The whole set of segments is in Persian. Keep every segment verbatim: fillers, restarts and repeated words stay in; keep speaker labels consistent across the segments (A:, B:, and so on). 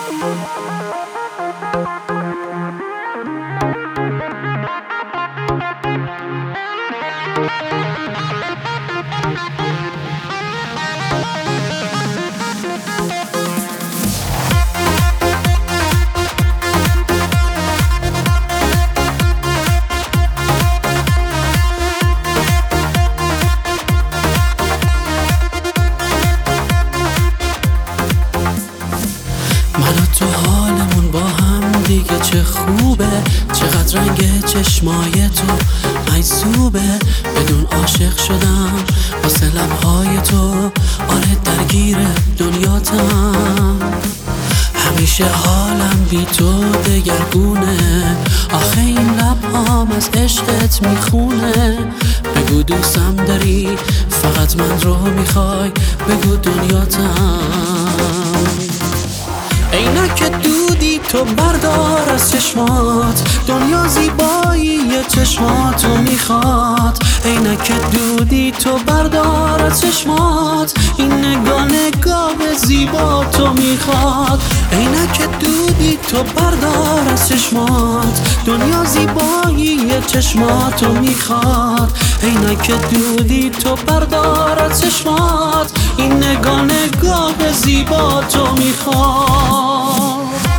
A: من و تو حالمون با هم دیگه چه خوبه، چقدر رنگ چشمای تو مجذوبه. بدون عاشق شدم واسه لبهای تو، آره درگیر دنیاتم. همیشه حالم بی تو دگرگونه، آخه این لبهام از عشقت میخونه. بگو دوستم داری، فقط من رو میخوای، بگو دنیاتم. عینک دودی تو بردار از چشمات، دنیا زیبایی چشماتو میخواد. عینک دودی تو بردار از چشمات، این نگاه نگاه زیبا تو میخواد. عینک دودی تو بردار از چشمات، دنیا زیبایی چشماتو میخواد. عینک دودی تو بردار از چشمات، این نگاه نگاه زیبا تو میخواد.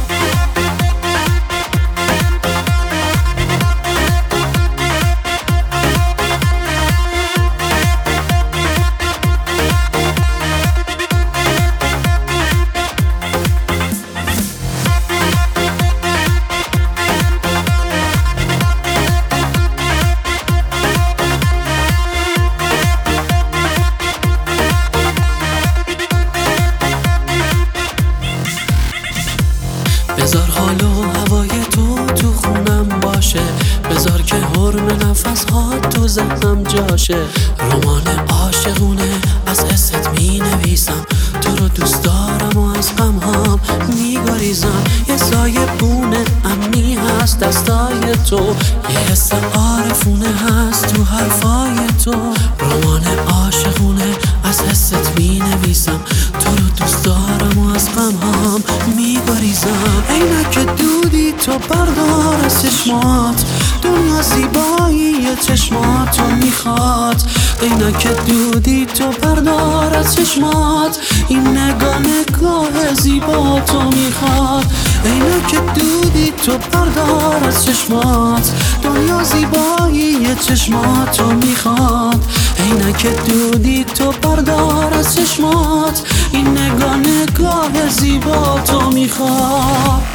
A: بذار حال و هوای تو تو خونم باشه، بذار که حرم نفس ها تو ذهنم جاشه. رمان عاشقونه از حست می نویسم، تو رو دوست دارم و از غم هام می گریزم. یه سایه بونه امنی هست دستای تو، یه حس عارفونه هست تو حرفای تو. رمان عاشقونه از حست می نویسم، تو رو دوست دارم و از غم هام می گریزم. عینک دودی تو بردار از چشمات، دنیا زیبایی چشماتو میخواد. عینک دودی تو بردار از چشمات، این نگاه نگاه زیبا تو میخواد. عینک دودی تو بردار از چشمات، دنیا زیبایی چشماتو میخواد. عینک دودی تو بردار از چشمات، این نگاه نگاه زیبا تو میخواد.